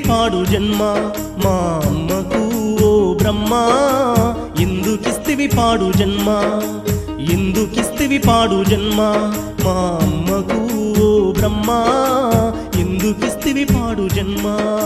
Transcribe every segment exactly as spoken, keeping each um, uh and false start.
పాడు జన్మ మా అమ్మకు ఓ బ్రహ్మ ఎందుకిస్తివి పాడు జన్మ ఎందుకిస్తివి పాడు జన్మ మా అమ్మకు ఓ బ్రహ్మ ఎందుకిస్తివి పాడు జన్మ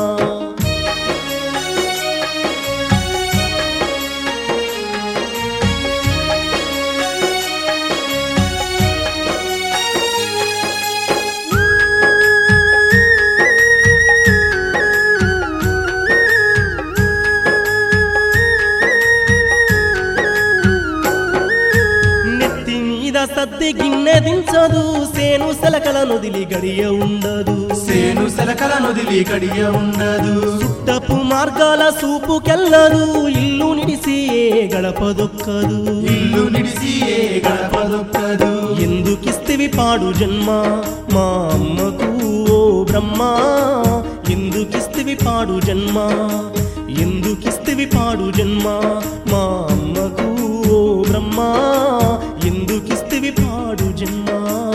సద్ది గిన్నె దించదు సేను సెలకల నొదిలి గడియ ఉండదు సేను సెలకల నొదిలి గడియ ఉండదు సుట్టపు మార్గాల సూపుకెళ్ళదు ఇల్లు నిడిసి ఏ గడపదొక్కదు ఇల్లు నిడిసి ఏ గడపదొక్కదు ఎందుకిస్తివి పాడు జన్మ మా అమ్మకు ఓ బ్రహ్మ ఎందుకిస్తివి పాడు జన్మ ఎందుకిస్తివి పాడు జన్మ మా అమ్మకు ఓ బ్రహ్మ ఎందుకిస్తివి పాడు జన్మ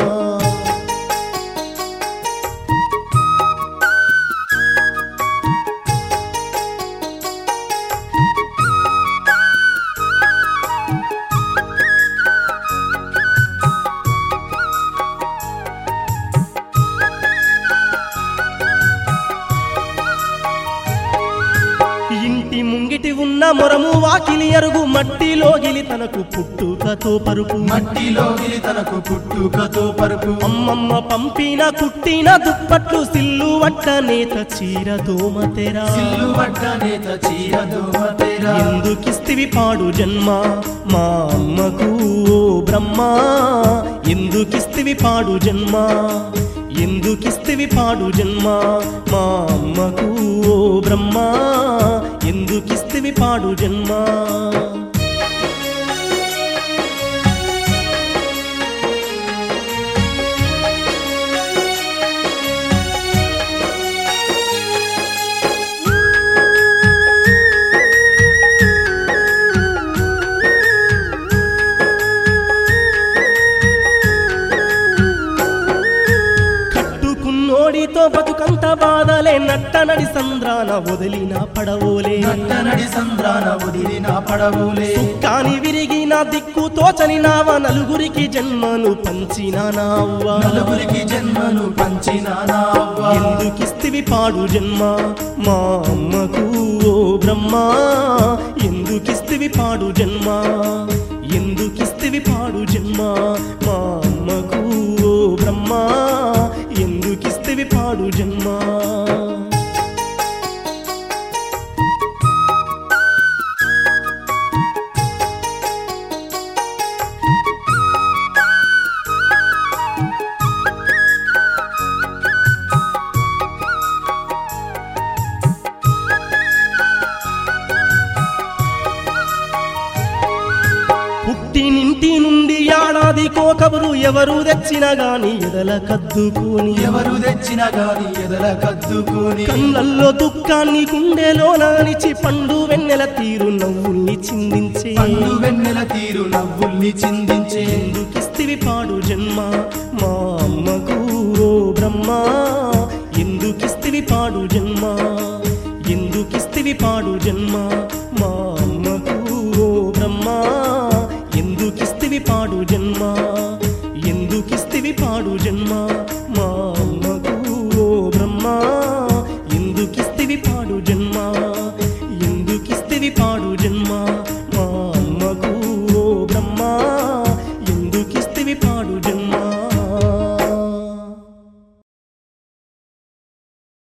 ఇంటి ముంగిటి ఉన్న మొరము వాకిలి అరుగు మట్టిలోగిలి తనకు పుట్టుకతో పరుపు మట్టిలోగిలి తనకు పుట్టుకతో పరుపు అమ్మమ్మ పంపిన కుట్టిన దుప్పట్లు సిల్లు వట్ట నేత చీర దోమతెరా సిల్లు వట్ట నేత చీర దోమతెరా ఎందుకిస్తివి పాడు జన్మ మా అమ్మకు ఓ బ్రహ్మ ఎందుకిస్తివి పాడు జన్మ ఎందుకిస్తివి పాడు జన్మ మా అమ్మకు ఓ బ్రహ్మ ఎందుకిస్తివి పాడు జన్మ నోడితో బతుకంత బాధలే నట్ట నడి సంద్రాన వదిలిన పడవోలే నట్ట నడి సంద్రాన వదిలిన పడవోలే కాని విరిగిన దిక్కు తోచని నావ నలుగురికి జన్మను పంచిన నావ్వ నలుగురికి జన్మను పంచిన నావ్వ ఎందుకిస్తివి పాడు జన్మ మా అమ్మకు ఓ బ్రహ్మ ఎందుకిస్తివి పాడు జన్మ ఎందుకిస్తివి పాడు జన్మ మా అమ్మకు ఓ బ్రహ్మ ఎందుకిస్తివి పాడు జన్మ పుట్టినింటి నుండి ఏడాది కోకబురు ఎవరు తెచ్చినా గాని ఎదల కద్దుకొని ఎవరు తెచ్చినా గాని ఎదల కద్దుకొని కళ్ళల్లో దుఃఖాన్ని గుండెలో నానిచి పండు వెన్నెల తీరు నవ్వుల్ని చిందించే పండు వెన్నెల తీరు నవ్వుల్ని చిందించే ఎందుకిస్తివి పాడు జన్మ మా అమ్మకు ఓ బ్రహ్మ ఎందుకిస్తివి పాడు జన్మ ఎందుకిస్తివి పాడు జన్మ మా అమ్మకు ఓ బ్రహ్మ ఎందుకిస్తివి పాడు జన్మ ఎందుకిస్తివి పాడు జన్మ